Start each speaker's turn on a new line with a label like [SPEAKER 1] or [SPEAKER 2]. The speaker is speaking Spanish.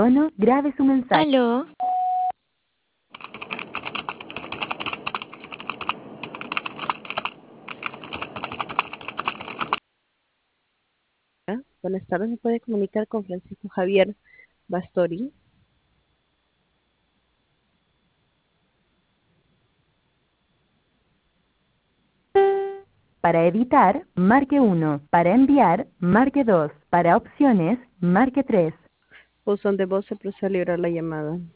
[SPEAKER 1] tono, grabe su mensaje.
[SPEAKER 2] Aló,
[SPEAKER 3] Buenas tardes, ¿me puede comunicar con Francisco Javier Bastori?
[SPEAKER 1] Para editar, marque 1. Para enviar, marque 2. Para opciones, marque 3.
[SPEAKER 3] Buzón de voz se procede a librar la llamada.